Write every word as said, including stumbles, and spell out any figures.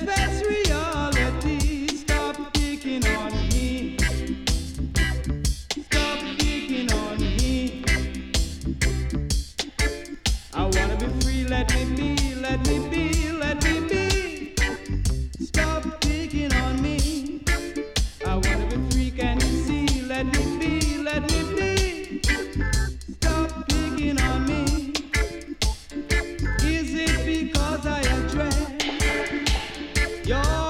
face reality. Stop picking on me. Stop picking on me. I wanna be free, let me be, let me be, let me be. Stop picking on me. I wanna be free, can you see? Let me be, let me be. Stop picking on me. Is it because I attract your